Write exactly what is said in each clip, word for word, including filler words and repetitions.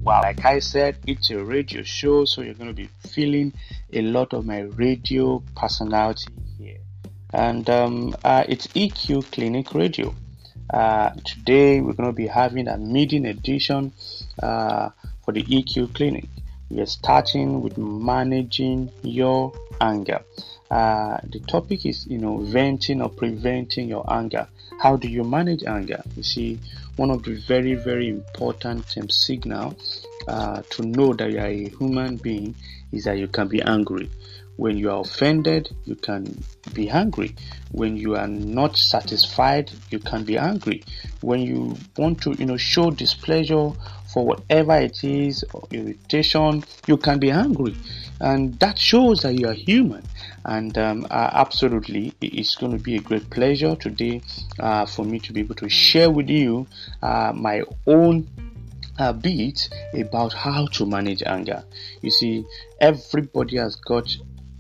Well, like I said, it's a radio show, so you're going to be feeling a lot of my radio personality here. And um, uh, it's E Q Clinic Radio. Uh, today, we're going to be having a meeting edition uh, for the E Q Clinic. We are starting with managing your anger. Uh, the topic is, you know, venting or preventing your anger. How do you manage anger? You see, one of the very, very important um, signal uh, to know that you are a human being is that you can be angry. When you are offended, you can be angry. When you are not satisfied, you can be angry. When you want to, you know, show displeasure for whatever it is, or irritation, you can be angry. And that shows that you are human. And um, uh, absolutely, it's going to be a great pleasure today uh, for me to be able to share with you uh, my own a bit about how to manage anger. You see, everybody has got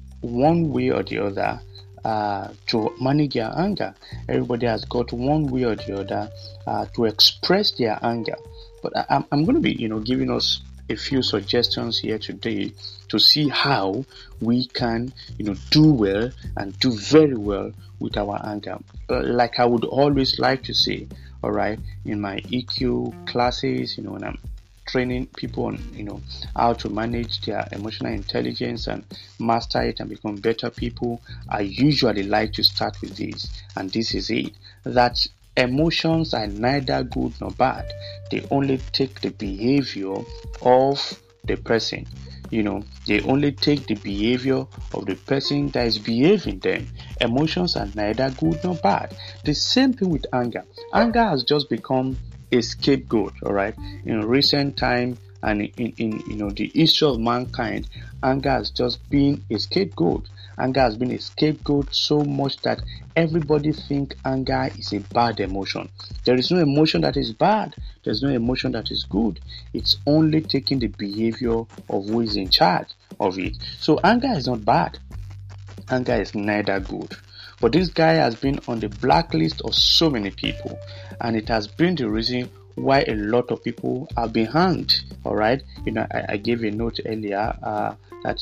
one way or the other uh, to manage their anger. Everybody has got one way or the other uh, to express their anger. But I, I'm going to be, you know, giving us a few suggestions here today to see how we can, you know, do well and do very well with our anger. Uh, like I would always like to say, all right, in my E Q classes, you know, when I'm training people on, you know, how to manage their emotional intelligence and master it and become better people, I usually like to start with this, and this is it, that emotions are neither good nor bad. They only take the behavior of the person. You know, they only take the behavior of the person that is behaving them. Emotions are neither good nor bad. The same thing with anger. Anger has just become a scapegoat, all right? In recent time and in, in you know the history of mankind, anger has just been a scapegoat. Anger has been a scapegoat so much that everybody think anger is a bad emotion. There is no emotion that is bad. There's no emotion that is good. It's only taking the behavior of who is in charge of it. So anger is not bad. Anger is neither good. But this guy has been on the blacklist of so many people, and it has been the reason why a lot of people have been hanged. All right, you know, I, I gave a note earlier uh, that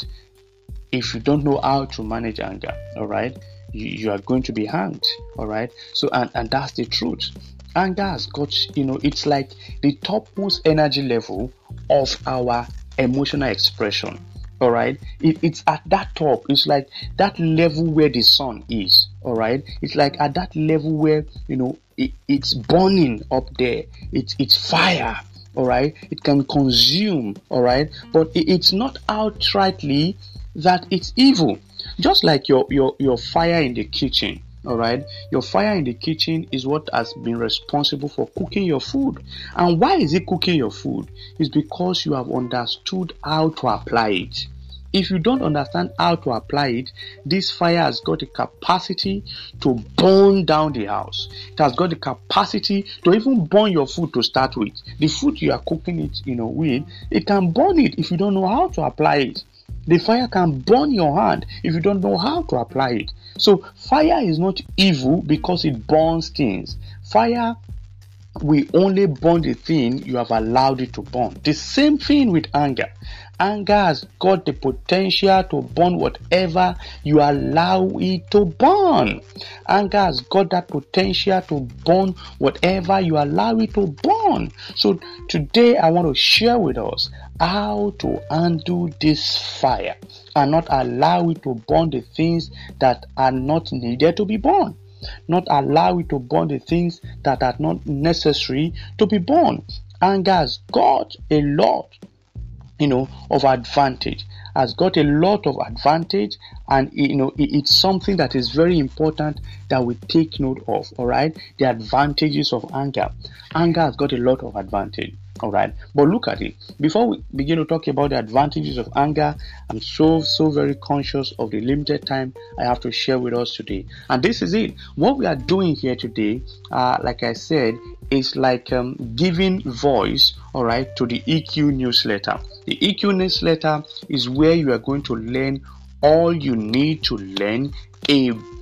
if you don't know how to manage anger, all right, you, you are going to be hanged. All right, so and, and that's the truth. Anger has got, you know, it's like the topmost energy level of our emotional expression. All right, it, it's at that top. It's like that level where the sun is. All right, it's like at that level where, you know, it, it's burning up there. It's it's fire. All right, it can consume. All right, but it, it's not outrightly that it's evil. Just like your your your fire in the kitchen. All right, your fire in the kitchen is what has been responsible for cooking your food. And why is it cooking your food? It's because you have understood how to apply it. If you don't understand how to apply it, this fire has got the capacity to burn down the house. It has got the capacity to even burn your food to start with. The food you are cooking it, you know, with, it can burn it if you don't know how to apply it. The fire can burn your hand if you don't know how to apply it. So fire is not evil because it burns things. Fire will only burn the thing you have allowed it to burn. The same thing with anger. Anger has got the potential to burn whatever you allow it to burn. Anger has got that potential to burn whatever you allow it to burn. So today I want to share with us how to handle this fire and not allow it to burn the things that are not needed to be burned. Not allow it to burn the things that are not necessary to be burned. Anger has got a lot, you know, of advantage. Has got a lot of advantage, and you know, it, it's something that is very important that we take note of. All right, the advantages of anger. Anger has got a lot of advantage. All right, but look at it. Before we begin to talk about the advantages of anger, I'm so so very conscious of the limited time I have to share with us today. And this is it. What we are doing here today, uh, like I said, is like um, giving voice, all right, to the E Q newsletter. The E Q newsletter is where you are going to learn all you need to learn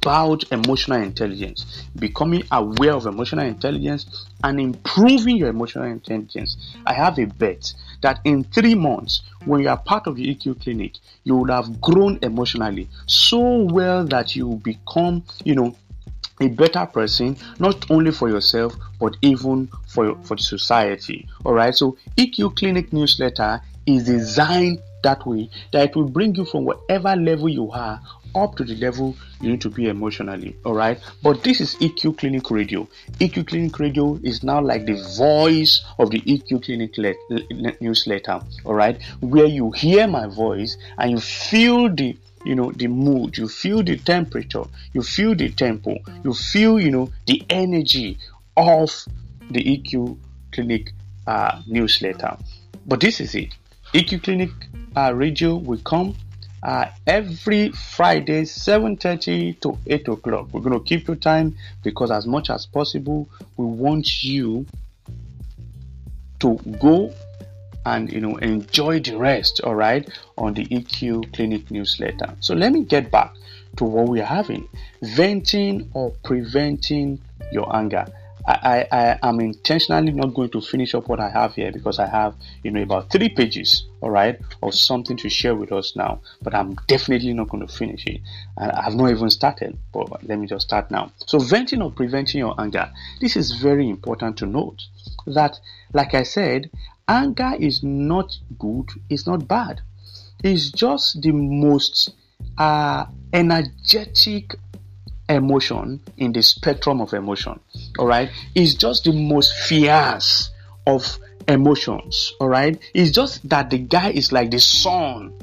about emotional intelligence, becoming aware of emotional intelligence and improving your emotional intelligence. I have a bet that in three months, when you are part of the E Q clinic, you will have grown emotionally so well that you will become, you know, a better person, not only for yourself, but even for, for the society. All right. So E Q Clinic newsletter is designed that way, that it will bring you from whatever level you are up to the level you need to be emotionally. All right. But this is E Q Clinic Radio. E Q Clinic Radio is now like the voice of the E Q Clinic le- le- newsletter. All right. Where you hear my voice and you feel the you know the mood, you feel the temperature, you feel the tempo, you feel you know the energy of the E Q Clinic uh, newsletter. But this is it. E Q Clinic uh, Radio will come uh, every Friday, seven thirty to eight o'clock. We're going to keep your time because as much as possible, we want you to go and you know enjoy the rest, all right, on the E Q Clinic newsletter. So let me get back to what we are having: venting or preventing your anger. I, I, I am intentionally not going to finish up what I have here because I have, you know, about three pages, all right, of something to share with us now. But I'm definitely not going to finish it. And I have not even started, but let me just start now. So venting or preventing your anger. This is very important to note that, like I said, anger is not good, it's not bad. It's just the most uh, energetic emotion in the spectrum of emotion. All right, it's just the most fierce of emotions. All right, it's just that the guy is like the sun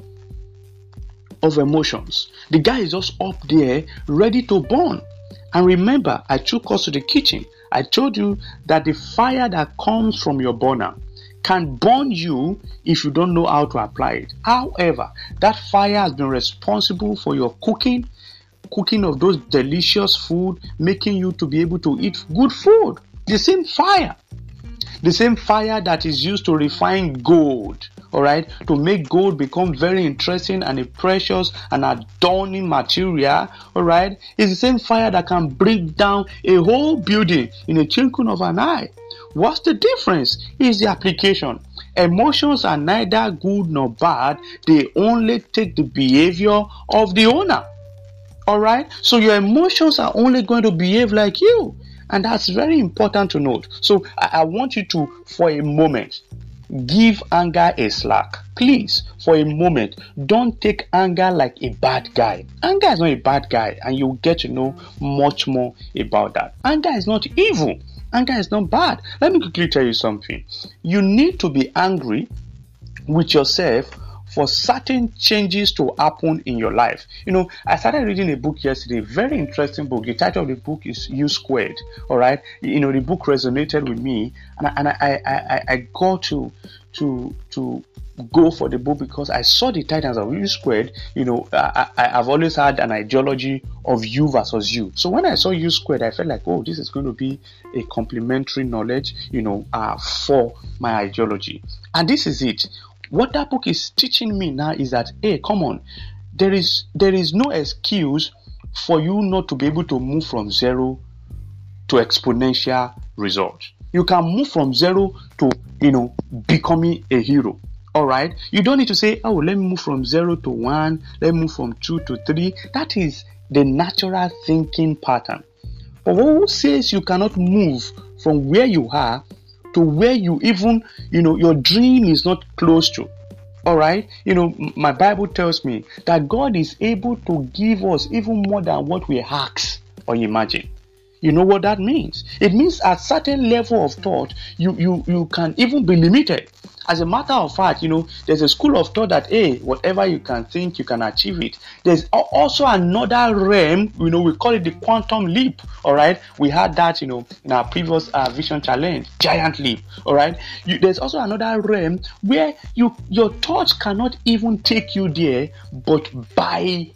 of emotions. The guy is just up there ready to burn. And remember, I took us to the kitchen. I told you that the fire that comes from your burner can burn you if you don't know how to apply it. However, that fire has been responsible for your cooking, cooking of those delicious food, making you to be able to eat good food. The same fire. The same fire that is used to refine gold, all right, to make gold become very interesting and a precious and adorning material, all right, is the same fire that can break down a whole building in a twinkling of an eye. What's the difference? Is the application. Emotions are neither good nor bad. They only take the behavior of the owner. All right. So your emotions are only going to behave like you. And that's very important to note. So I, I want you to, for a moment, give anger a slack. Please, for a moment, don't take anger like a bad guy. Anger is not a bad guy, and you'll get to know much more about that. Anger is not evil. Anger is not bad. Let me quickly tell you something. You need to be angry with yourself for certain changes to happen in your life. You know, I started reading a book yesterday, very interesting book. The title of the book is U Squared. All right, you know, the book resonated with me, and I, and I, I, I got to to to go for the book because I saw the titles of U Squared. You know, I, I, I've always had an ideology of U versus U. So when I saw U Squared, I felt like, oh, this is going to be a complementary knowledge, you know, uh, for my ideology. And this is it. What that book is teaching me now is that, hey, come on, there is there is no excuse for you not to be able to move from zero to exponential results. You can move from zero to, you know, becoming a hero. All right. You don't need to say, oh, let me move from zero to one. Let me move from two to three. That is the natural thinking pattern. But who says you cannot move from where you are to where you even, you know, your dream is not close to? All right. You know, my Bible tells me that God is able to give us even more than what we ask or imagine. You know what that means? It means at certain level of thought, you, you, you can even be limited. As a matter of fact, you know, there's a school of thought that, hey, whatever you can think, you can achieve it. There's also another realm, you know, we call it the quantum leap, all right? We had that, you know, in our previous uh, vision challenge, giant leap, all right? You, there's also another realm where you your thoughts cannot even take you there, but by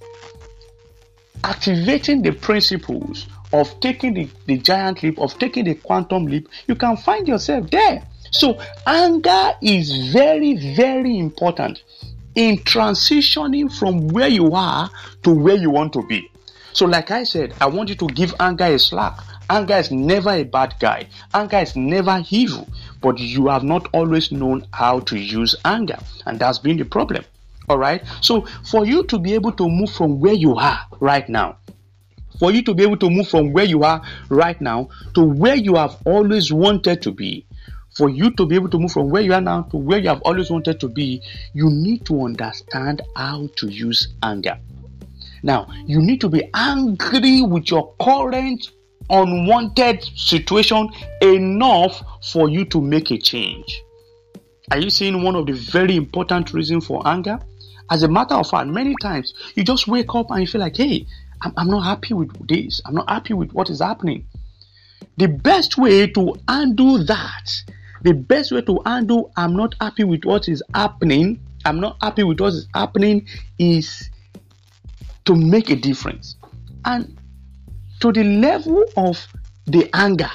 activating the principles of taking the, the giant leap, of taking the quantum leap, you can find yourself there. So anger is very, very important in transitioning from where you are to where you want to be. So like I said, I want you to give anger a slack. Anger is never a bad guy. Anger is never evil. But you have not always known how to use anger. And that's been the problem. All right. So for you to be able to move from where you are right now, for you to be able to move from where you are right now to where you have always wanted to be, for you to be able to move from where you are now to where you have always wanted to be, you need to understand how to use anger. Now, you need to be angry with your current unwanted situation enough for you to make a change. Are you seeing one of the very important reasons for anger? As a matter of fact, many times you just wake up and you feel like, hey, I'm, I'm not happy with this. I'm not happy with what is happening. The best way to undo that, the best way to undo I'm not happy with what is happening, I'm not happy with what is happening is to make a difference. And to the level of the anger,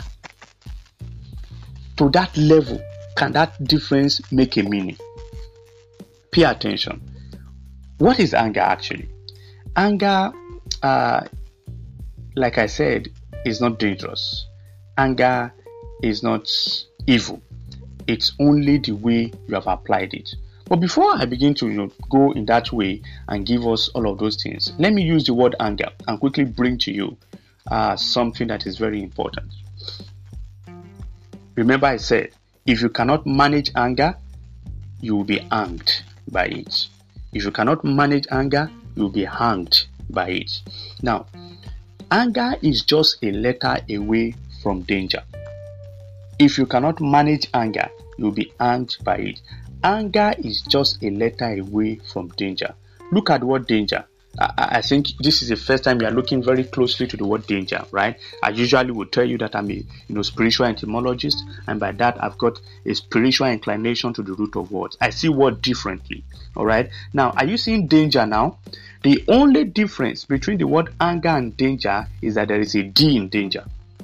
to that level, can that difference make a meaning? Pay attention. What is anger actually? Anger, uh, like I said, is not dangerous. Anger is not evil. It's only the way you have applied it. But before I begin to you know, go in that way and give us all of those things, let me use the word anger and quickly bring to you uh, something that is very important. Remember I said, if you cannot manage anger, you will be hanged by it. If you cannot manage anger, you will be hanged by it. Now, anger is just a letter away from danger. If you cannot manage anger, you will be hanged by it. Anger is just a letter away from danger. Look at the word danger. I, I think this is the first time you are looking very closely to the word danger, right? I usually would tell you that I'm a you know spiritual etymologist, and by that I've got a spiritual inclination to the root of words. I see word differently. All right. Now, are you seeing danger now? The only difference between the word anger and danger is that there is a D in danger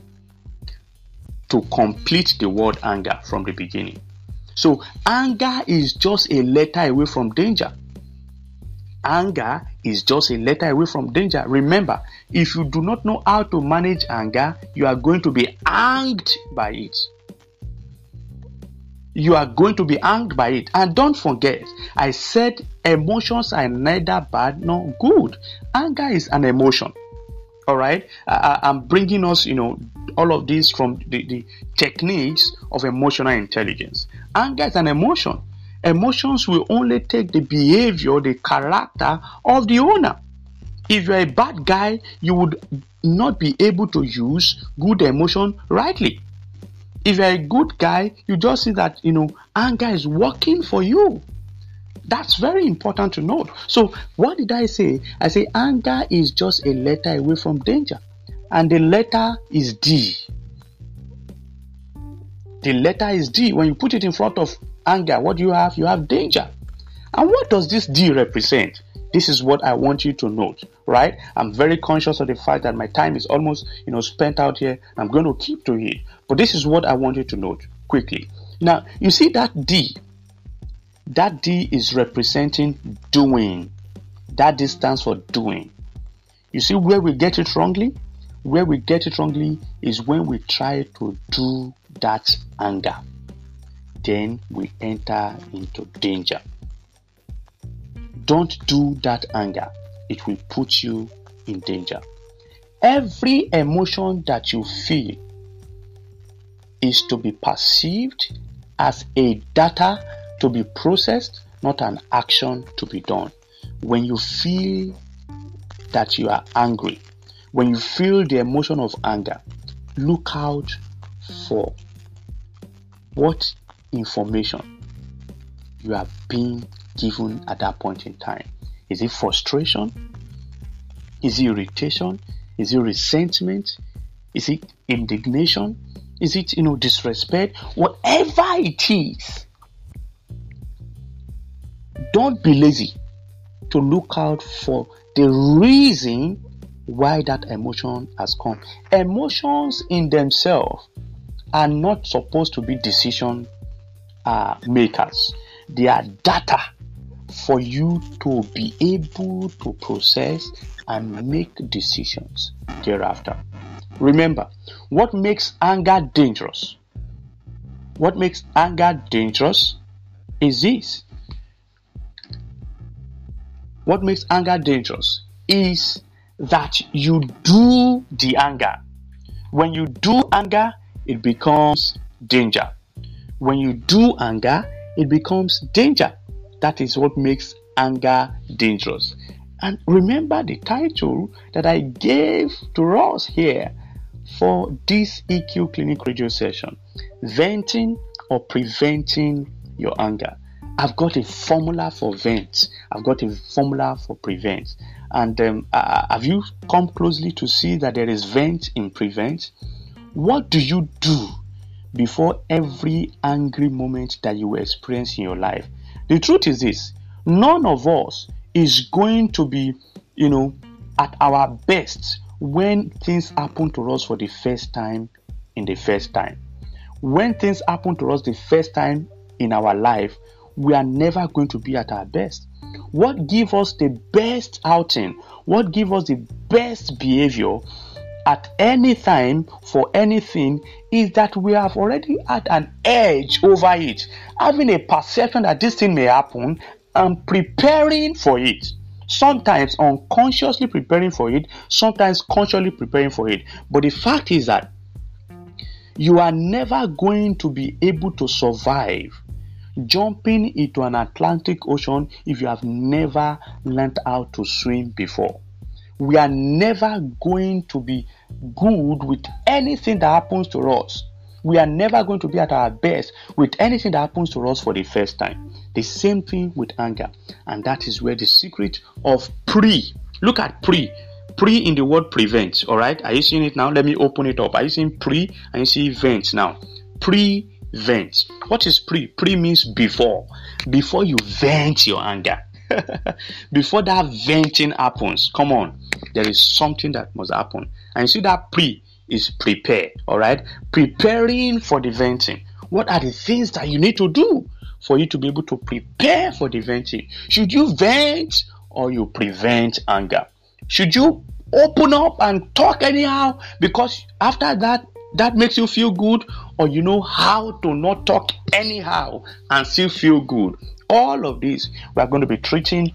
to complete the word anger from the beginning. So anger is just a letter away from danger. Anger is just a letter away from danger. Remember, if you do not know how to manage anger, you are going to be hanged by it. You are going to be hanged by it. And don't forget, I said emotions are neither bad nor good. Anger is an emotion. All right. I, I'm bringing us, you know, all of this from the, the techniques of emotional intelligence. Anger is an emotion. Emotions will only take the behavior, the character of the owner. If you're a bad guy, you would not be able to use good emotion rightly. If you're a good guy, you just see that, you know, anger is working for you. That's very important to note. So what did I say? I say anger is just a letter away from danger. And the letter is D. The letter is D. When you put it in front of anger, what do you have? You have danger. And what does this D represent? This is what I want you to note, right? I'm very conscious of the fact that my time is almost, you know, spent out here. I'm going to keep to it. But this is what I want you to note quickly. Now, you see that D. That D is representing doing. That D stands for doing. You see where we get it wrongly? Where we get it wrongly is when we try to do that anger. Then we enter into danger. Don't do that anger. It will put you in danger. Every emotion that you feel is to be perceived as a data to be processed, not an action to be done. When you feel that you are angry, when you feel the emotion of anger, look out for what information you are being given at that point in time. Is it frustration? Is it irritation? Is it resentment? Is it indignation? Is it, you know, disrespect? Whatever it is, don't be lazy to look out for the reason why that emotion has come. Emotions in themselves are not supposed to be decision uh, makers. They are data for you to be able to process and make decisions thereafter. Remember, what makes anger dangerous? What makes anger dangerous is this. What makes anger dangerous is that you do the anger. When you do anger, it becomes danger. When you do anger, it becomes danger. That is what makes anger dangerous. And remember the title that I gave to us here for this E Q Clinic radio session: venting or preventing your anger. I've got a formula for vent. I've got a formula for prevent. And um, uh, have you come closely to see that there is vent in prevent? What do you do before every angry moment that you experience in your life? The truth is this: none of us is going to be, you know, at our best when things happen to us for the first time in the first time. When things happen to us the first time in our life, we are never going to be at our best. What gives us the best outing, what gives us the best behavior at any time for anything is that we have already had an edge over it, having a perception that this thing may happen and preparing for it. Sometimes unconsciously preparing for it, sometimes consciously preparing for it. But the fact is that you are never going to be able to survive jumping into an Atlantic Ocean if you have never learned how to swim before. We are never going to be good with anything that happens to us. We are never going to be at our best with anything that happens to us for the first time. The same thing with anger. And that is where the secret of pre. Look at pre. Pre in the word prevent. All right. Are you seeing it now? Let me open it up. Are you seeing pre and you see vent now? Pre-vent. What is pre? Pre means before. Before you vent your anger. Before that venting happens, come on, there is something that must happen. And you see that pre is prepare, all right? Preparing for the venting. What are the things that you need to do for you to be able to prepare for the venting? Should you vent or you prevent anger? Should you open up and talk anyhow because after that, that makes you feel good, or you know how to not talk anyhow and still feel good? All of this we are going to be treating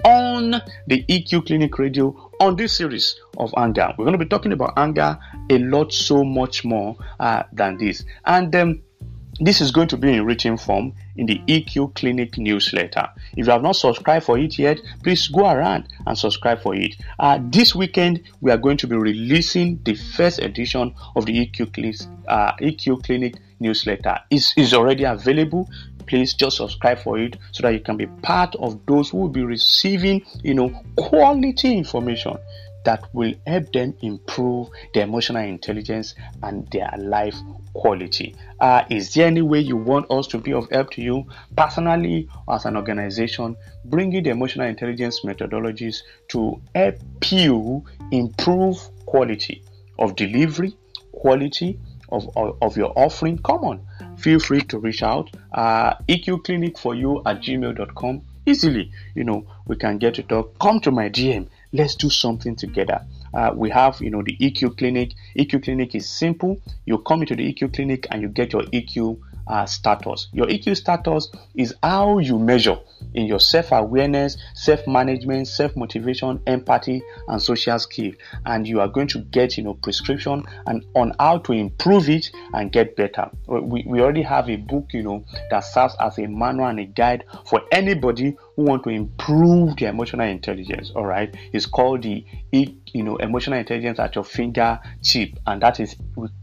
on the E Q Clinic Radio on this series of anger. We're going to be talking about anger a lot, so much more uh, than this. And um, this is going to be in written form in the E Q Clinic newsletter. If you have not subscribed for it yet, please go around and subscribe for it. Uh, this weekend, we are going to be releasing the first edition of the E Q Clinic, uh, E Q Clinic newsletter. It's, it's already available. Please just subscribe for it so that you can be part of those who will be receiving, you know, quality information that will help them improve their emotional intelligence and their life quality. Uh, is there any way you want us to be of help to you personally or as an organization, bringing the emotional intelligence methodologies to help you improve quality of delivery, quality of, of, of your offering? Come on, feel free to reach out. Uh, E Q Clinic for you at gmail dot com. Easily, you know, we can get to talk. Come to my D M. Let's do something together. Uh, we have, you know, the E Q Clinic. E Q Clinic is simple. You come into the E Q Clinic and you get your E Q uh, status. Your E Q status is how you measure in your self-awareness, self-management, self-motivation, empathy, and social skills. And you are going to get, you know, prescription and on how to improve it and get better. We, we already have a book, you know, that serves as a manual and a guide for anybody who want to improve their emotional intelligence. All right, it's called the you know emotional intelligence at your fingertip, and that is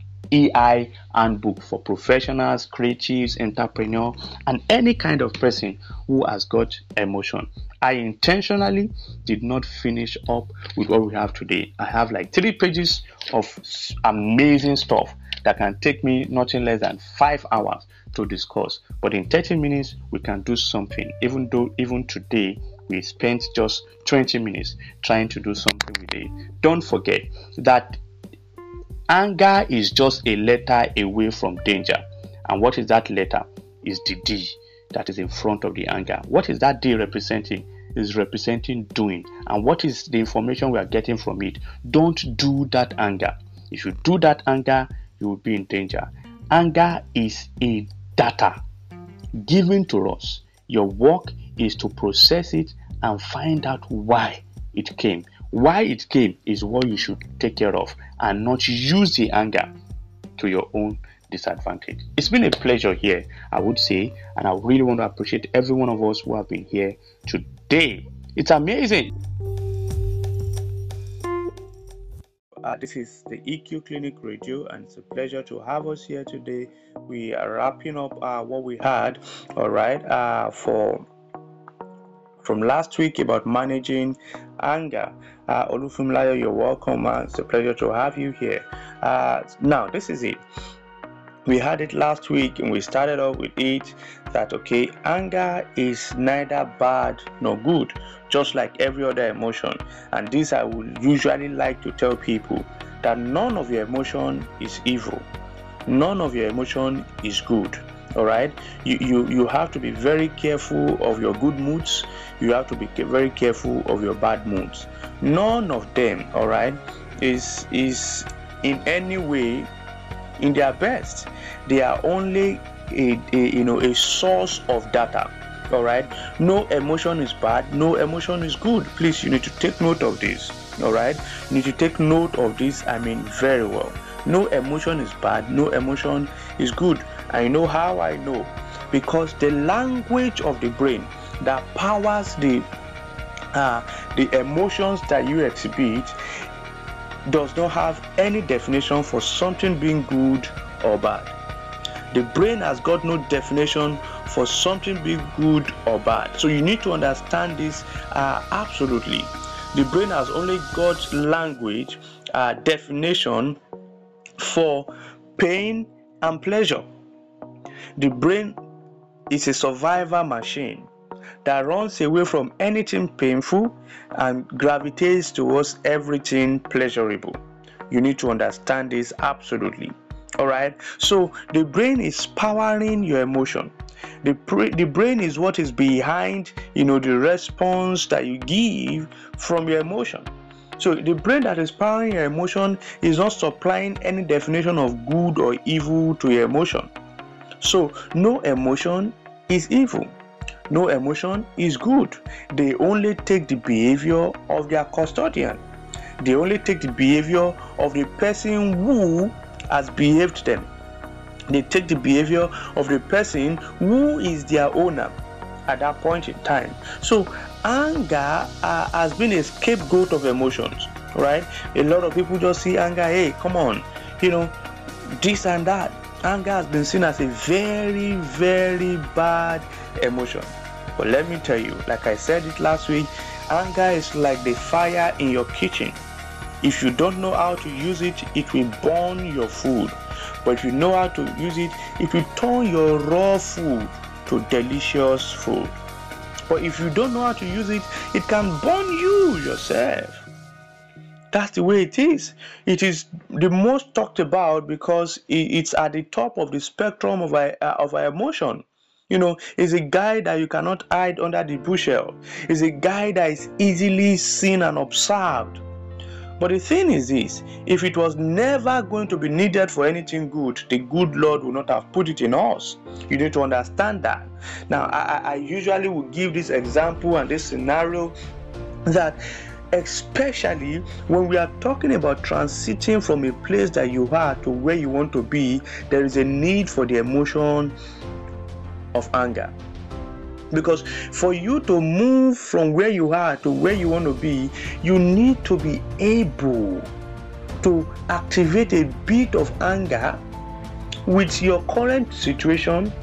E I handbook for professionals, creatives, entrepreneurs, and any kind of person who has got emotion. I intentionally did not finish up with what we have today. I have like three pages of amazing stuff that can take me nothing less than five hours to discuss. But in thirty minutes, we can do something. Even though even today, we spent just twenty minutes trying to do something with it. Don't forget that anger is just a letter away from danger. And what is that letter? Is the D. that is in front of the anger. What is that D representing? Is representing doing. And what is the information we are getting from it? Don't do that anger. If you do that anger, you will be in danger. Anger is a data given to us. Your work is to process it and find out why it came. Why it came is what you should take care of, and not use the anger to your own disadvantage. It's been a pleasure here, I would say, and I really want to appreciate every one of us who have been here today. It's amazing. Uh, this is the E Q Clinic Radio, and it's a pleasure to have us here today. We are wrapping up uh, what we had, all right, uh, for from last week about managing anger. Uh, Olufumlayo, you're welcome. Uh, it's a pleasure to have you here. Uh, now, this is it. We had it last week, and we started off with it that, okay, anger is neither bad nor good, just like every other emotion. And this I would usually like to tell people, that none of your emotion is evil. None of your emotion is good. All right, you, you you have to be very careful of your good moods. You have to be very careful of your bad moods. None of them, all right, is is in any way in their best. They are only a, a you know a source of data. All right, no emotion is bad, no emotion is good. Please, you need to take note of this. All right, you need to take note of this. I mean, very well. No emotion is bad, no emotion is good. I know how I know, because the language of the brain that powers the uh, the emotions that you exhibit does not have any definition for something being good or bad. The brain has got no definition for something being good or bad. So you need to understand this uh, absolutely. The brain has only got language uh, definition for pain and pleasure. The brain is a survival machine that runs away from anything painful and gravitates towards everything pleasurable. You need to understand this absolutely. All right. So the brain is powering your emotion. The, the brain is what is behind, you know, the response that you give from your emotion. So the brain that is powering your emotion is not supplying any definition of good or evil to your emotion. So no emotion is evil. No emotion is good. They only take the behavior of their custodian. They only take the behavior of the person who has behaved them. They take the behavior of the person who is their owner at that point in time. So anger uh, has been a scapegoat of emotions, right? A lot of people just see anger, hey, come on, you know, this and that. Anger has been seen as a very, very bad emotion. But let me tell you, like I said it last week, anger is like the fire in your kitchen. If you don't know how to use it, it will burn your food. But if you know how to use it, it will turn your raw food to delicious food. But if you don't know how to use it, it can burn you yourself. That's the way it is. It is the most talked about because it's at the top of the spectrum of our, of our emotion. You know, it's a guy that you cannot hide under the bushel. It's a guy that is easily seen and observed. But the thing is this, if it was never going to be needed for anything good, the good Lord would not have put it in us. You need to understand that. Now, I, I usually will give this example and this scenario that especially when we are talking about transiting from a place that you are to where you want to be, there is a need for the emotion of anger. Because for you to move from where you are to where you want to be, you need to be able to activate a bit of anger with your current situation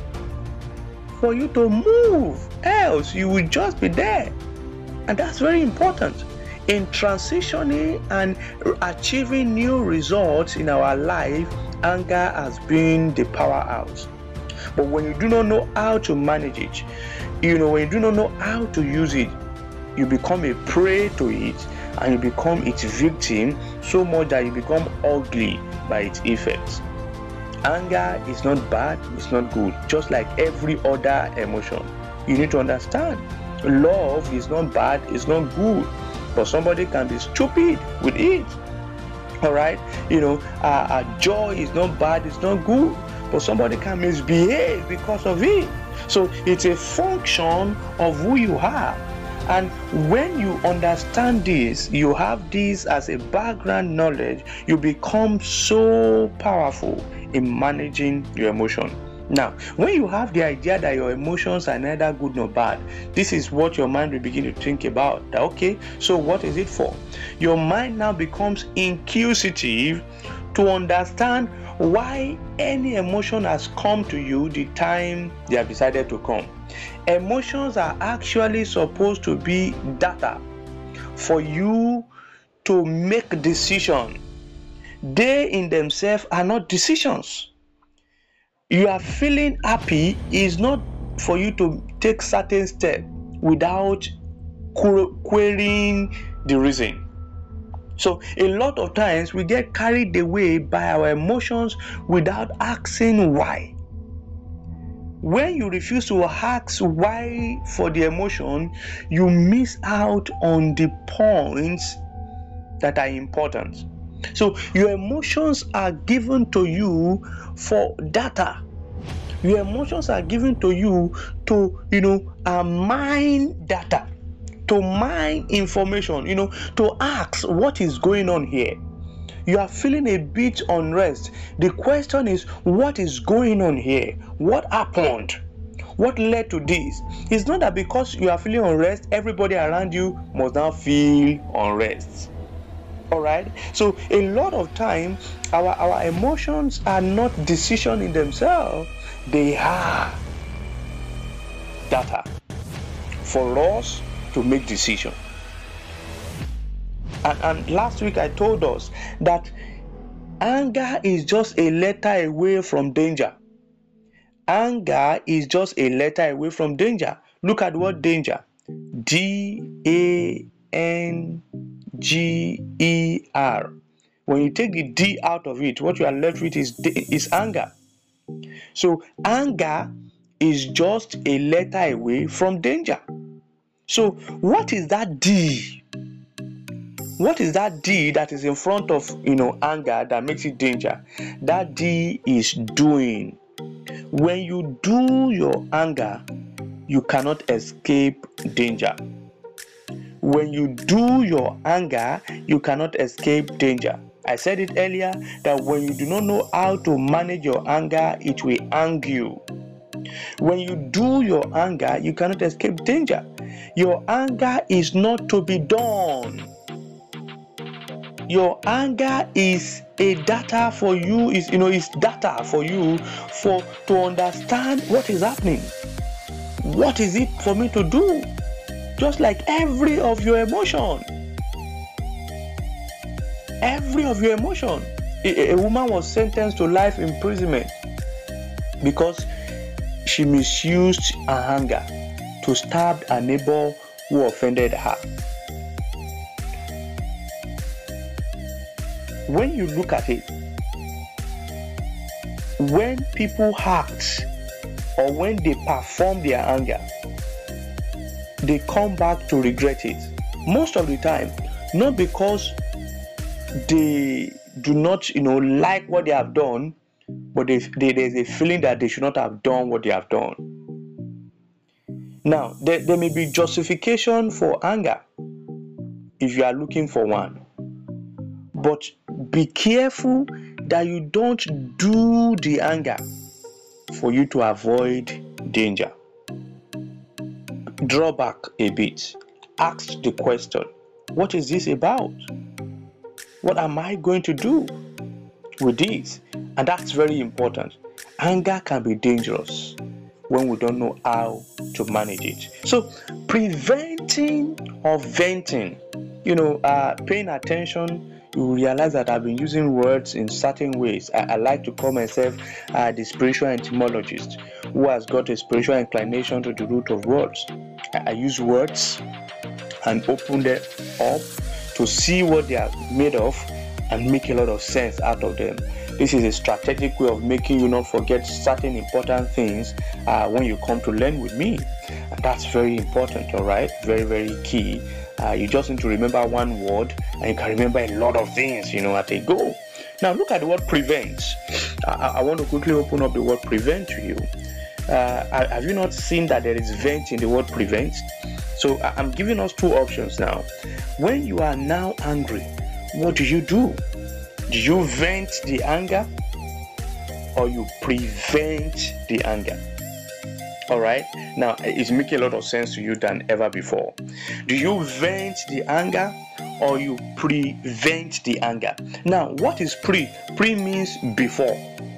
for you to move. Else, you will just be there. And that's very important. In transitioning and achieving new results in our life, anger has been the powerhouse. But when you do not know how to manage it, you know, when you do not know how to use it, you become a prey to it and you become its victim so much that you become ugly by its effects. Anger is not bad, it's not good, just like every other emotion. You need to understand, love is not bad, it's not good, but somebody can be stupid with it. All right, you know, uh, uh, joy is not bad, it's not good, but somebody can misbehave because of it. So it's a function of who you are. And when you understand this, you have this as a background knowledge, you become so powerful in managing your emotion. Now, when you have the idea that your emotions are neither good nor bad, this is what your mind will begin to think about. That, okay, so what is it for? Your mind now becomes inquisitive to understand why any emotion has come to you the time they have decided to come. Emotions are actually supposed to be data for you to make decisions. They in themselves are not decisions. You are feeling happy is not for you to take certain steps without querying the reason. So a lot of times we get carried away by our emotions without asking why. When you refuse to ask why for the emotion, you miss out on the points that are important. So your emotions are given to you for data. Your emotions are given to you to, you know, uh, mine data, to mine information, you know, to ask what is going on here. You are feeling a bit unrest. The question is, what is going on here? What happened? What led to this? It's not that because you are feeling unrest, everybody around you must now feel unrest. All right, so a lot of time our our emotions are not decision in themselves, they are data for us to make decision. And, and last week I told us that anger is just a letter away from danger. Anger is just a letter away from danger. Look at what danger. D A N G E R. When you take the D out of it, what you are left with is, is anger. So anger is just a letter away from danger. So what is that D? What is that D that is in front of, you know, anger that makes it danger? That D is doing. When you do your anger, you cannot escape danger. When you do your anger, you cannot escape danger. I said it earlier that when you do not know how to manage your anger, it will anger you. When you do your anger, you cannot escape danger. Your anger is not to be done. Your anger is a data for you, is you know, is data for you for to understand what is happening. What is it for me to do? Just like every of your emotion. Every of your emotion. A, a woman was sentenced to life imprisonment because she misused her anger to stab a neighbor who offended her. When you look at it, when people act or when they perform their anger, they come back to regret it. Most of the time, not because they do not, you know, like what they have done, but they, they, there's a feeling that they should not have done what they have done. Now, there, there may be justification for anger if you are looking for one. But be careful that you don't do the anger for you to avoid danger. Draw back a bit. Ask the question, what is this about? What am I going to do with this? And that's very important. Anger can be dangerous when we don't know how to manage it. So preventing or venting, you know, uh, paying attention, you realize that I've been using words in certain ways. I, I like to call myself uh, the spiritual entomologist who has got a spiritual inclination to the root of words. I, I use words and open them up to see what they are made of and make a lot of sense out of them. This is a strategic way of making you not forget certain important things uh, when you come to learn with me. And that's very important, all right? Very, very key. Uh, you just need to remember one word and you can remember a lot of things, you know, at a go. Now, look at the word prevent. I, I want to quickly open up the word prevent to you. Uh, have you not seen that there is vent in the word prevent? So I'm giving us two options now. When you are now angry, what do you do? Do you vent the anger or you prevent the anger? All right. Now it's making a lot of sense to you than ever before. Do you vent the anger or you prevent the anger? Now, what is pre? Pre means before.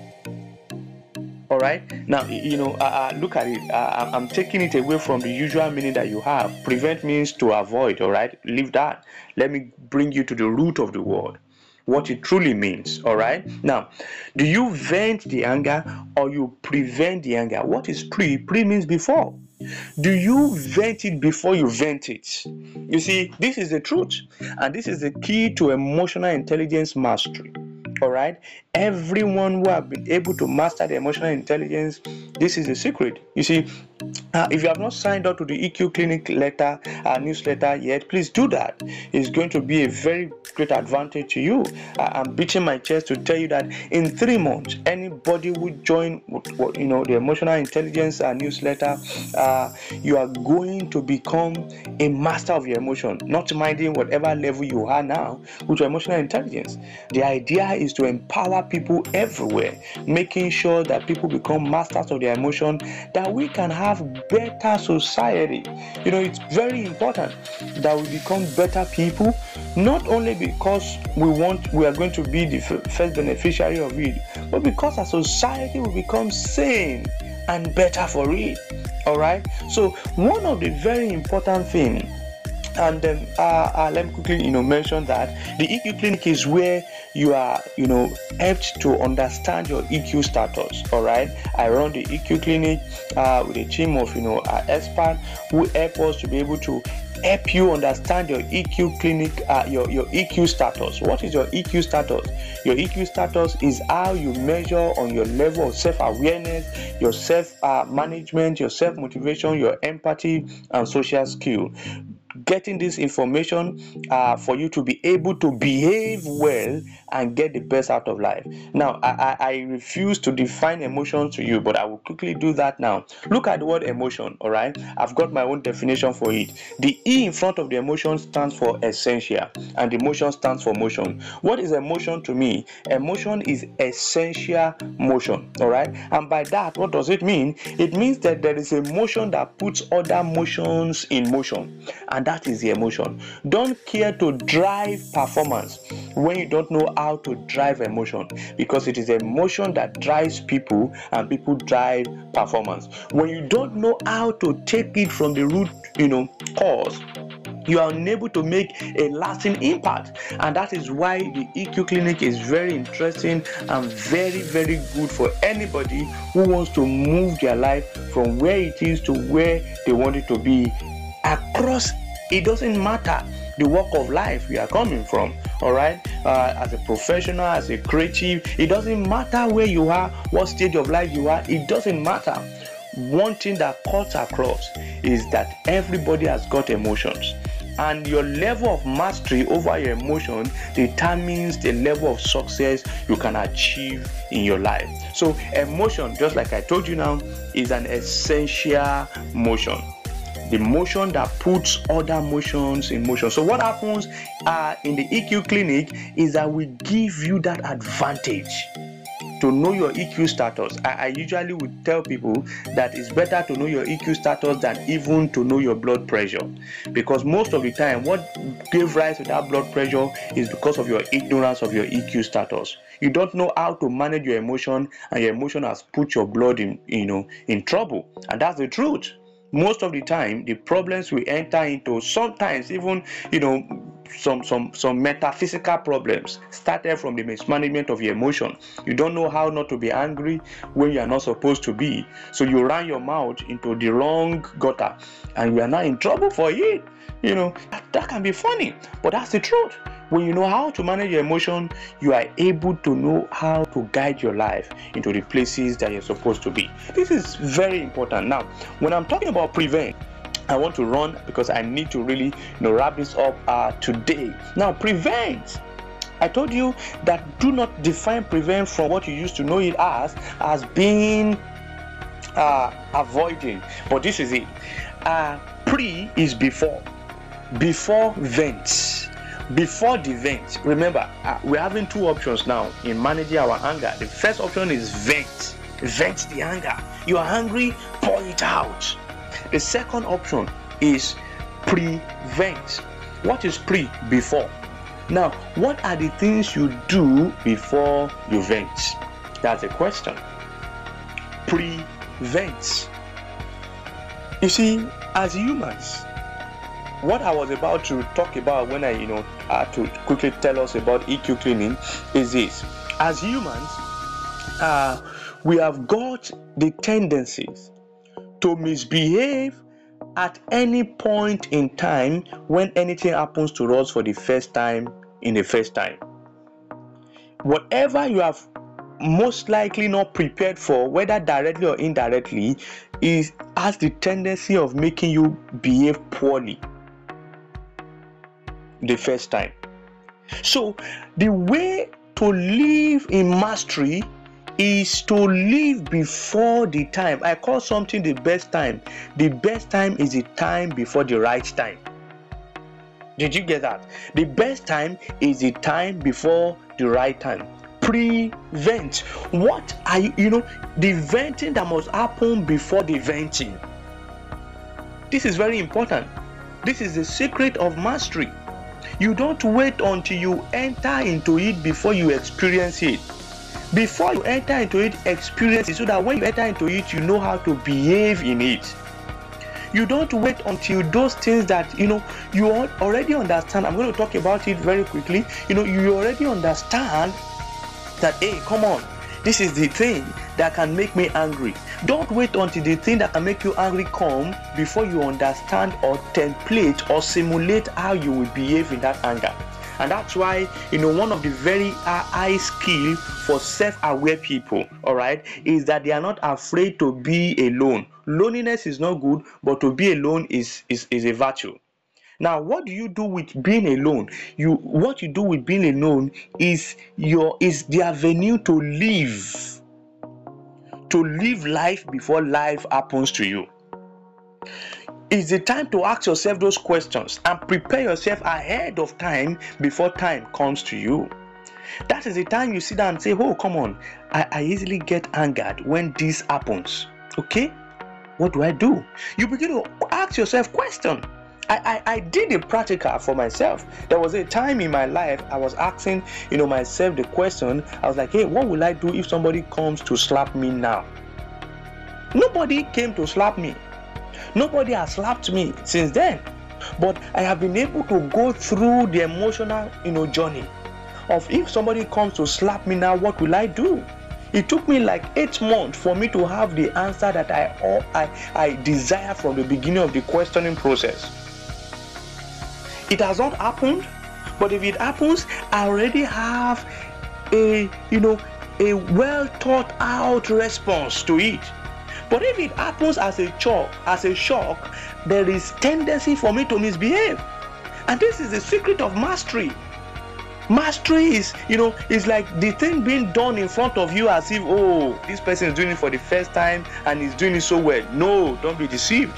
All right. Now, you know, uh, look at it. Uh, I'm taking it away from the usual meaning that you have. Prevent means to avoid. All right. Leave that. Let me bring you to the root of the word, what it truly means. All right. Now, do you vent the anger or you prevent the anger? What is pre? Pre means before. Do you vent it before you vent it? You see, this is the truth, and this is the key to emotional intelligence mastery. All right. Everyone who have been able to master the emotional intelligence, this is the secret. You see, uh, if you have not signed up to the E Q Clinic letter, uh, newsletter yet, please do that. It's going to be a very great advantage to you. Uh, I'm beating my chest to tell you that in three months, anybody who join, you know, the emotional intelligence uh, newsletter, uh, you are going to become a master of your emotion, not minding whatever level you are now with your emotional intelligence. The idea is to empower people everywhere, making sure that people become masters of their emotion, that we can have better society. You know, it's very important that we become better people, not only because we want, we are going to be the first beneficiary of it, but because our society will become sane and better for it. All right. So one of the very important things, and then uh, uh, let me quickly, you know, mention that the E Q Clinic is where you are, you know, helped to understand your E Q status. All right. I run the E Q Clinic uh, with a team of, you know, uh, experts who help us to be able to help you understand your E Q Clinic, uh, your your E Q status. What is your E Q status? Your E Q status is how you measure on your level of self-awareness, your self-management, uh, your self-motivation, your empathy, and social skill. Getting this information uh, for you to be able to behave well and get the best out of life. Now, I, I, I refuse to define emotions to you, but I will quickly do that now. Look at the word emotion, all right? I've got my own definition for it. The E in front of the emotion stands for essential, and the motion stands for motion. What is emotion to me? Emotion is essential motion, all right? And by that, what does it mean? It means that there is a motion that puts other motions in motion, and that is the emotion. Don't care to drive performance when you don't know how to drive emotion, because it is emotion that drives people and people drive performance. When you don't know how to take it from the root, you know, cause, you are unable to make a lasting impact. And that is why the E Q Clinic is very interesting and very, very good for anybody who wants to move their life from where it is to where they want it to be across. It doesn't matter the walk of life we are coming from, all right? Uh, as a professional, as a creative, it doesn't matter where you are, what stage of life you are, it doesn't matter. One thing that cuts across is that everybody has got emotions, and your level of mastery over your emotion determines the level of success you can achieve in your life. So emotion, just like I told you now, is an essential motion. The motion that puts other motions in motion. So what happens uh, in the E Q Clinic is that we give you that advantage to know your E Q status. I, I usually would tell people that it's better to know your E Q status than even to know your blood pressure, because most of the time what gave rise to that blood pressure is because of your ignorance of your E Q status. You don't know how to manage your emotion, and your emotion has put your blood in, you know, in trouble, and that's the truth. Most of the time, the problems we enter into, sometimes even, you know, some some some metaphysical problems, started from the mismanagement of your emotion. You don't know how not to be angry when you are not supposed to be, so you run your mouth into the wrong gutter, and you are now in trouble for it. You know, that, that can be funny, but that's the truth. When you know how to manage your emotion, you are able to know how to guide your life into the places that you're supposed to be. This is very important. Now, when I'm talking about prevent, I want to run because I need to really you know, wrap this up uh, today. Now, prevent. I told you that do not define prevent from what you used to know it as, as being uh, avoiding. But this is it. Uh, pre is before. Before vent. Before the vent. Remember, uh, we're having two options now in managing our anger. The first option is vent. Vent the anger. You are angry, pour it out. The second option is prevent. What is pre? Before. Now, what are the things you do before you vent? That's the question. Prevent. You see, as humans, what I was about to talk about when I, you know, had to quickly tell us about E Q cleaning is this. As humans, uh, we have got the tendencies to misbehave at any point in time when anything happens to us for the first time in the first time. Whatever you have most likely not prepared for, whether directly or indirectly, is has the tendency of making you behave poorly the first time. So the way to live in mastery is to live before the time. I call something the best time. The best time is the time before the right time. Did you get that? The best time is the time before the right time. Prevent. What are you, you know, the venting that must happen before the venting. This is very important. This is the secret of mastery. You don't wait until you enter into it before you experience it. Before you enter into it, experience it so that when you enter into it, you know how to behave in it. You don't wait until those things that, you know, you already understand. I'm going to talk about it very quickly. You know, you already understand that, hey, come on, this is the thing that can make me angry. Don't wait until the thing that can make you angry come before you understand or template or simulate how you will behave in that anger. And that's why, you know, one of the very uh, high skill for self-aware people, all right, is that they are not afraid to be alone. Loneliness is not good, but to be alone is, is, is a virtue. Now, what do you do with being alone? You what you do with being alone is your is the avenue to live. To live life before life happens to you. It's the time to ask yourself those questions and prepare yourself ahead of time before time comes to you. That is the time you sit down and say, oh, come on, I, I easily get angered when this happens. Okay, what do I do? You begin to ask yourself questions. I, I, I did a practical for myself. There was a time in my life I was asking, you know, myself the question. I was like, hey, what will I do if somebody comes to slap me now? Nobody came to slap me. Nobody has slapped me since then. But I have been able to go through the emotional, you know, journey of if somebody comes to slap me now, what will I do? It took me like eight months for me to have the answer that I, I, I desire from the beginning of the questioning process. It has not happened, but if it happens, I already have a, you know, a well thought out response to it. But if it happens as a shock, as a shock, there is tendency for me to misbehave. And this is the secret of mastery. Mastery is, you know, is like the thing being done in front of you as if, oh, this person is doing it for the first time and he's doing it so well. No, don't be deceived.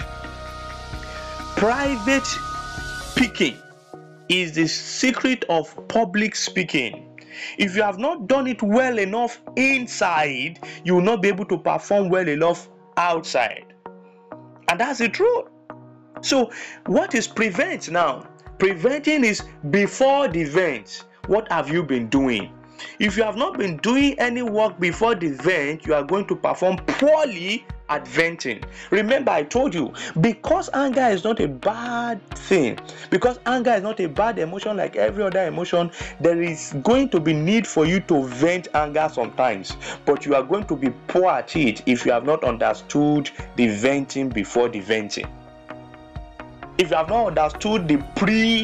Private speaking is the secret of public speaking. If you have not done it well enough inside, you will not be able to perform well enough outside. And that's the truth. So what is prevent now? Preventing is before the event. What have you been doing? If you have not been doing any work before the event, you are going to perform poorly at venting. Remember, I told you, because anger is not a bad thing, because anger is not a bad emotion like every other emotion, there is going to be need for you to vent anger sometimes, but you are going to be poor at it if you have not understood the venting before the venting. If you have not understood the pre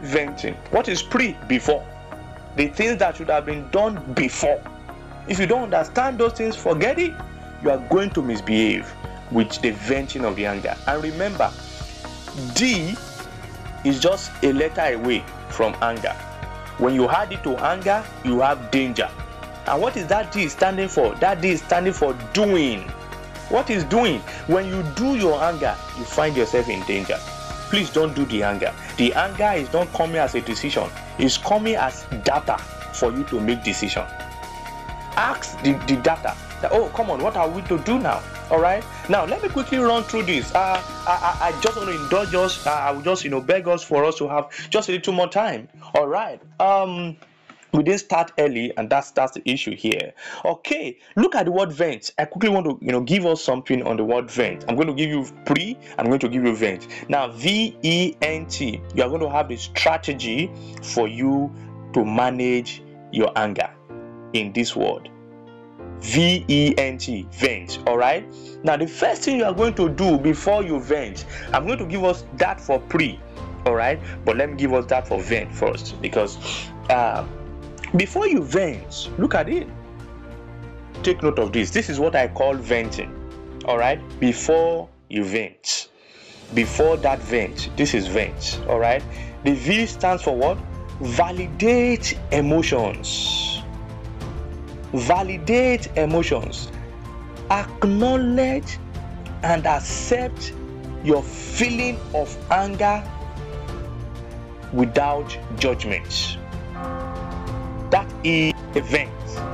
venting. What is pre? Before. The things that should have been done before. If you don't understand those things, forget it. You are going to misbehave with the venting of the anger. And remember, D is just a letter away from anger. When you add it to anger, you have danger. And what is that D standing for? That D is standing for doing. What is doing? When you do your anger, you find yourself in danger. Please don't do the anger. The anger is not coming as a decision. It's coming as data for you to make decision. Ask the, the data that, oh, come on, what are we to do now? All right. Now, let me quickly run through this. Uh, I, I, I just want to indulge us. Uh, I will just, you know, beg us for us to have just a little more time. All right. Um, we didn't start early, and that's that's the issue here. Okay. Look at the word vent. I quickly want to, you know, give us something on the word vent. I'm going to give you pre. I'm going to give you vent. Now, V E N T. You are going to have the strategy for you to manage your anger in this word. V E N T, vent. All right. Now, the first thing you are going to do before you vent, I'm going to give us that for pre. All right. But let me give us that for vent first, because uh, before you vent, look at it. Take note of this. This is what I call venting. All right. Before you vent, before that vent, this is vent. All right. The V stands for what? Validate emotions. Validate emotions. Acknowledge and accept your feeling of anger without judgment. That is event.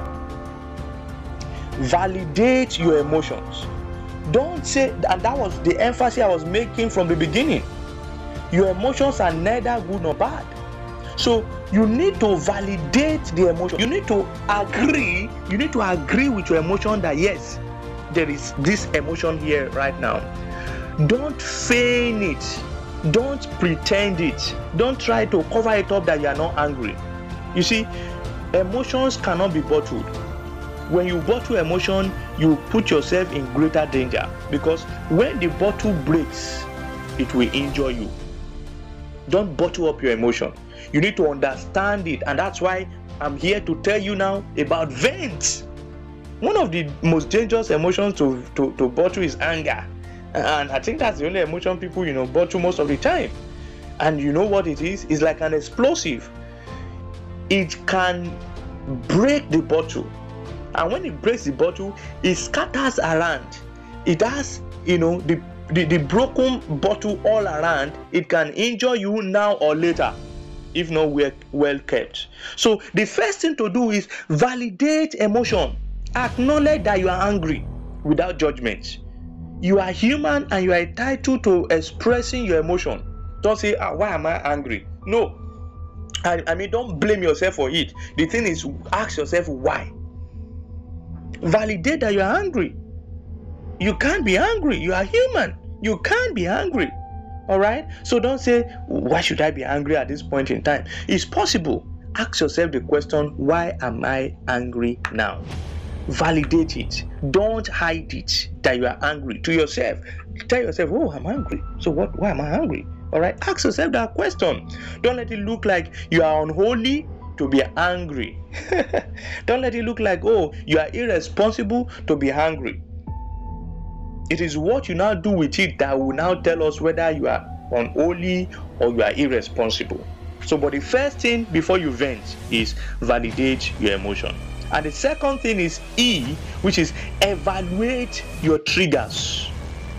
Validate your emotions. Don't say, and that was the emphasis I was making from the beginning. Your emotions are neither good nor bad. So you need to validate the emotion. You need to agree. You need to agree with your emotion that yes, there is this emotion here right now. Don't feign it. Don't pretend it. Don't try to cover it up that you are not angry. You see, emotions cannot be bottled. When you bottle emotion, you put yourself in greater danger, because when the bottle breaks, it will injure you. Don't bottle up your emotion. You need to understand it, and that's why I'm here to tell you now about vent. One of the most dangerous emotions to, to, to bottle is anger. And I think that's the only emotion people, you know, bottle most of the time. And you know what it is? It's like an explosive. It can break the bottle. And when it breaks the bottle, it scatters around. It has, you know, the, the, the broken bottle all around. It can injure you now or later, if not well, well kept. So the first thing to do is validate emotion. Acknowledge that you are angry without judgment. You are human and you are entitled to expressing your emotion. Don't say, ah, why am I angry? No. I, I mean, don't blame yourself for it. The thing is, ask yourself why. Validate that you are angry. You can't be angry. You are human. You can't be angry. All right? So don't say, why should I be angry at this point in time? It's possible. Ask yourself the question, why am I angry now? Validate it. Don't hide it that you are angry to yourself. Tell yourself, oh, I'm angry. So what? Why am I angry? All right? Ask yourself that question. Don't let it look like you are unholy to be angry. Don't let it look like, oh, you are irresponsible to be angry. It is what you now do with it that will now tell us whether you are unholy or you are irresponsible. So, but the first thing before you vent is validate your emotion. And the second thing is E, which is evaluate your triggers.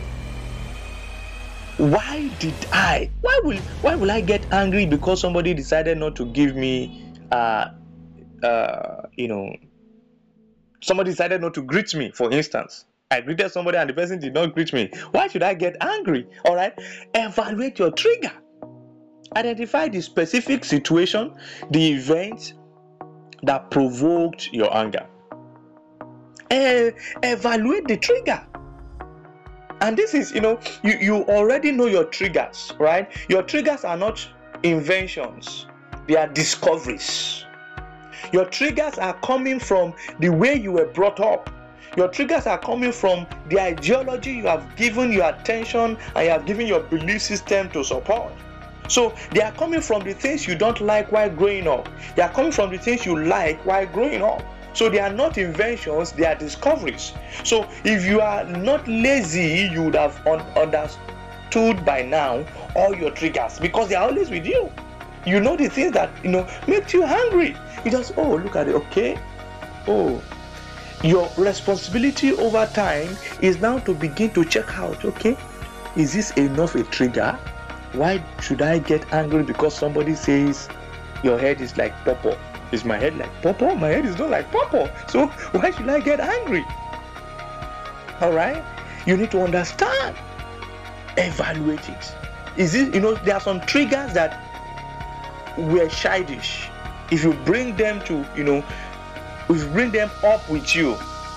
Why did I? Why will why will I get angry because somebody decided not to give me, uh, uh, you know, somebody decided not to greet me, for instance. I greeted somebody and the person did not greet me. Why should I get angry? All right. Evaluate your trigger. Identify the specific situation, the event that provoked your anger. E- evaluate the trigger. And this is, you know, you, you already know your triggers, right? Your triggers are not inventions. They are discoveries. Your triggers are coming from the way you were brought up. Your triggers are coming from the ideology you have given your attention and you have given your belief system to support. So they are coming from the things you don't like while growing up. They are coming from the things you like while growing up. So they are not inventions, they are discoveries. So if you are not lazy, you would have un- understood by now all your triggers, because they are always with you. You know the things that, you know, make you hungry. You just, oh, look at it, okay. Oh, your responsibility over time is now to begin to check out, okay, is this enough a trigger? Why should I get angry because somebody says your head is like purple? Is my head like purple? My head is not like purple. So why should I get angry? All right? You need to understand. Evaluate it. Is it, you know, there are some triggers that were childish. If you bring them to, you know, if you bring them up with you,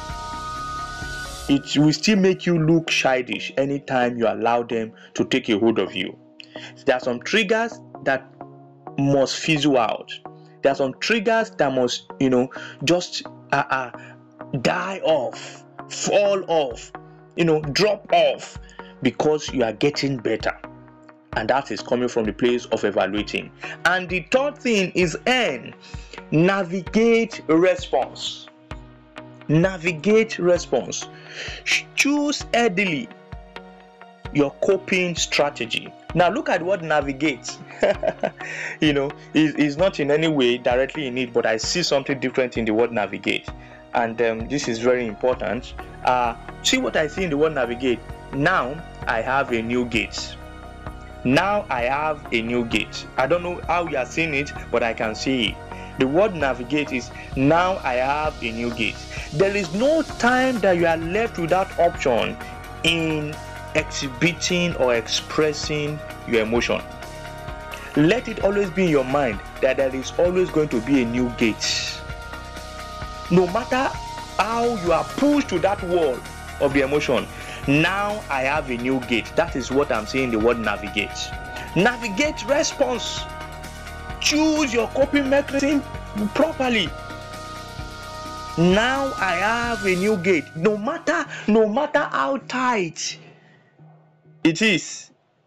it will still make you look childish anytime you allow them to take a hold of you. There are some triggers that must fizzle out. There are some triggers that must, you know, just uh, uh, die off, fall off, you know, drop off, because you are getting better. And that is coming from the place of evaluating. And the third thing is N, navigate response. Navigate response. Choose early your coping strategy. Now look at what navigate. You know, is is not in any way directly in it, but I see something different in the word navigate, and um, this is very important. Uh, see what I see in the word navigate. Now I have a new gate. Now I have a new gate. I don't know how you are seeing it, but I can see it. The word navigate is now I have a new gate. There is no time that you are left without option in exhibiting or expressing your emotion. Let it always be in your mind that there is always going to be a new gate. No matter how you are pushed to that wall of the emotion, now I have a new gate. That is what I'm saying, the word navigate. Navigate response. Choose your coping mechanism properly. Now I have a new gate. No matter, no matter how tight it is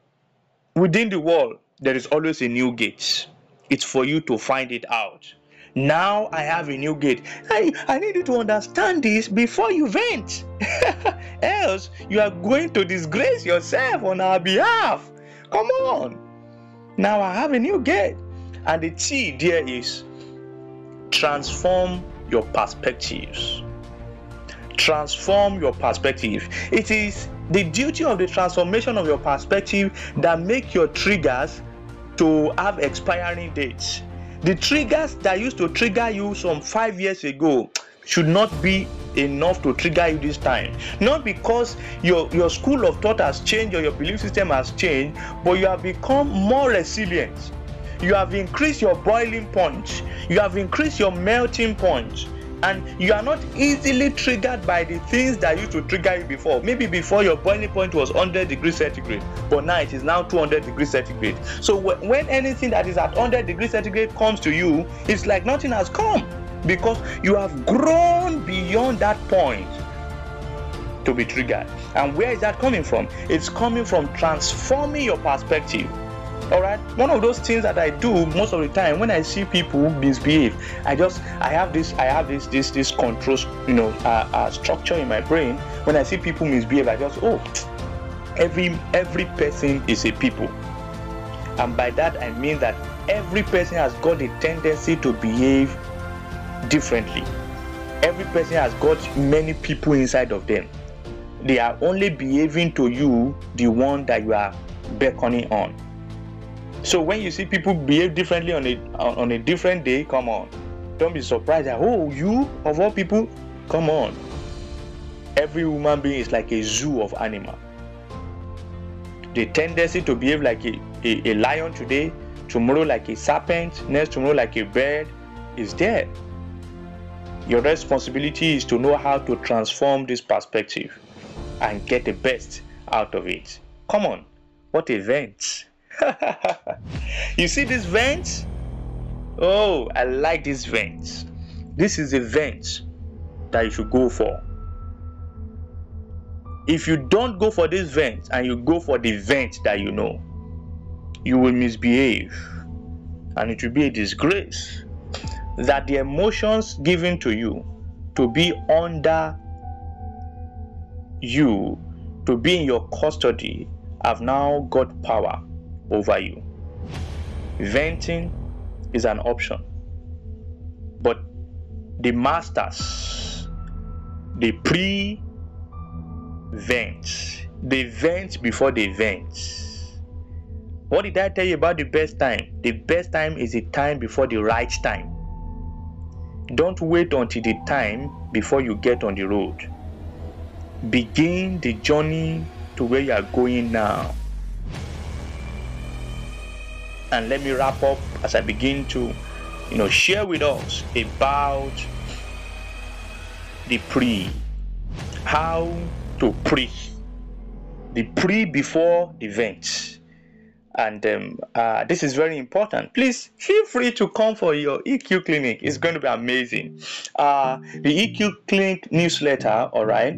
within the wall, there is always a new gate. It's for you to find it out. Now I have a new gate. I, I need you to understand this before you vent. Else you are going to disgrace yourself on our behalf. Come on. Now I have a new gate. And the T there is transform your perspectives. Transform your perspective. It is the duty of the transformation of your perspective that make your triggers to have expiring dates. The triggers that used to trigger you some five years ago should not be enough to trigger you this time. Not because your, your school of thought has changed or your belief system has changed, but you have become more resilient. You have increased your boiling point. You have increased your melting point. And you are not easily triggered by the things that used to trigger you before. Maybe before your boiling point was one hundred degrees centigrade, but now it is now two hundred degrees centigrade. So when anything that is at one hundred degrees centigrade comes to you, it's like nothing has come, because you have grown beyond that point to be triggered. And where is that coming from? It's coming from transforming your perspective. All right, one of those things that I do most of the time when I see people misbehave, I just I have this I have this this this control, you know, uh, uh, structure in my brain. When I see people misbehave, I just oh, every every person is a people, and by that I mean that every person has got a tendency to behave differently. Every person has got many people inside of them. They are only behaving to you the one that you are beckoning on. So when you see people behave differently on a on a different day, come on, don't be surprised that oh, you of all people, come on. Every human being is like a zoo of animals. The tendency to behave like a, a, a lion today, tomorrow like a serpent, next tomorrow like a bird is there. Your responsibility is to know how to transform this perspective and get the best out of it. Come on, what a vent. You see this vent? Oh, I like this vent. This is a vent that you should go for. If you don't go for this vent and you go for the vent that you know, you will misbehave, and it will be a disgrace that the emotions given to you to be under you, to be in your custody, have now got power over you. Venting is an option, but the masters, they pre-vent, they vent before they vent. What did I tell you about the best time? The best time is the time before the right time. Don't wait until the time before you get on the road. Begin the journey to where you are going now. And let me wrap up as I begin to, you know, share with us about the pre. How to pre. The pre before the vent. And um, uh, this is very important. Please feel free to come for your E Q clinic. It's going to be amazing. Uh, the E Q clinic newsletter, all right.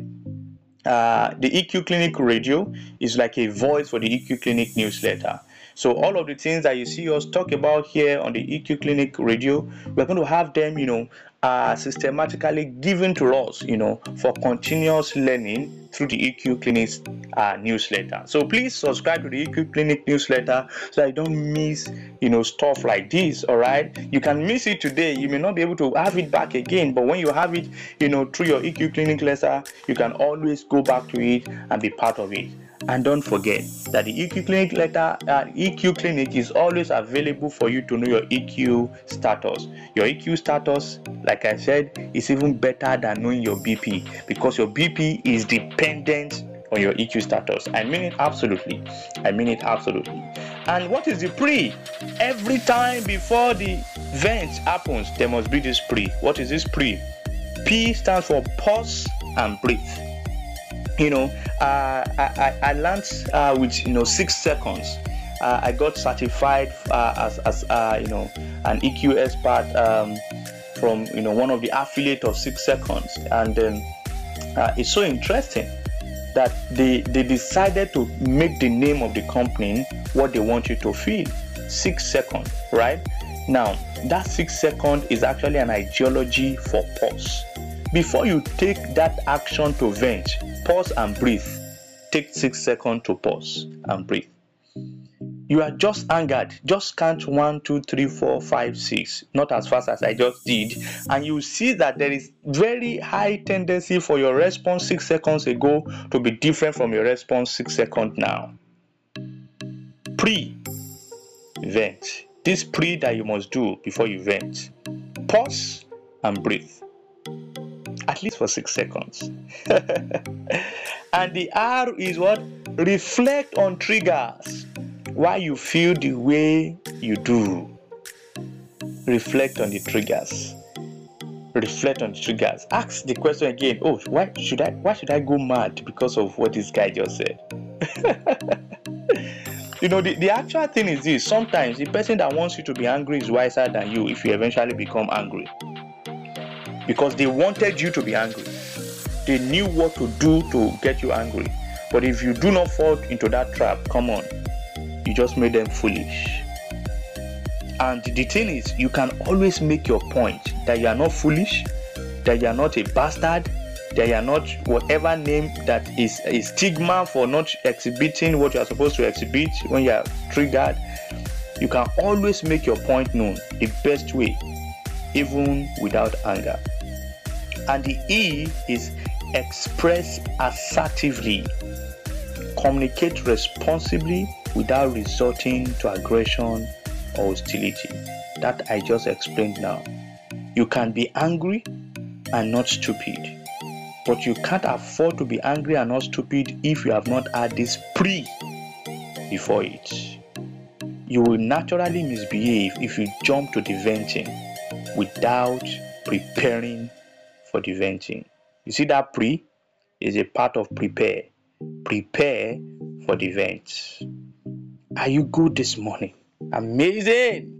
Uh, the E Q clinic radio is like a voice for the E Q clinic newsletter. So all of the things that you see us talk about here on the E Q clinic radio, we're going to have them, you know, uh, systematically given to us, you know, for continuous learning through the E Q clinic uh, newsletter. So please subscribe to the E Q clinic newsletter so that you don't miss, you know, stuff like this. All right, you can miss it today, you may not be able to have it back again, but when you have it, you know, through your E Q clinic letter, you can always go back to it and be part of it. And don't forget that the E Q clinic letter, uh, E Q clinic is always available for you to know your E Q status. Your E Q status, like I said, is even better than knowing your B P, because your B P is dependent on your E Q status. I mean it absolutely. I mean it absolutely. And what is the pre? Every time before the vent happens, there must be this pre. What is this pre? P stands for pause and breathe. You know, uh, I, I, I learned uh, with, you know, six seconds. Uh, I got certified uh, as, as uh, you know, an E Q expert um, from, you know, one of the affiliate of Six Seconds. And um, uh, it's so interesting that they, they decided to make the name of the company what they want you to feel. Six Seconds, right? Now, that six second is actually an ideology for pause. Before you take that action to vent, pause and breathe. Take six seconds to pause and breathe. You are just angered. Just count one, two, three, four, five, six. Not as fast as I just did. And you see that there is very high tendency for your response six seconds ago to be different from your response six seconds now. Pre-vent. This pre that you must do before you vent. Pause and breathe. At least for six seconds. And the R is what? Reflect on triggers. Why you feel the way you do. Reflect on the triggers. Reflect on the triggers. Ask the question again. Oh, why should I why should I go mad because of what this guy just said? You know, the, the actual thing is this. Sometimes the person that wants you to be angry is wiser than you if you eventually become angry. Because they wanted you to be angry. They knew what to do to get you angry. But if you do not fall into that trap, come on, you just made them foolish. And the thing is, you can always make your point that you are not foolish, that you are not a bastard, that you are not whatever name that is a stigma for not exhibiting what you are supposed to exhibit when you are triggered. You can always make your point known the best way, even without anger. And the E is express assertively. Communicate responsibly without resorting to aggression or hostility. That I just explained now. You can be angry and not stupid. But you can't afford to be angry and not stupid if you have not had this pre before it. You will naturally misbehave if you jump to the venting without preparing for the venting. You see, that pre is a part of prepare. Prepare for the vent. Are you good this morning? Amazing.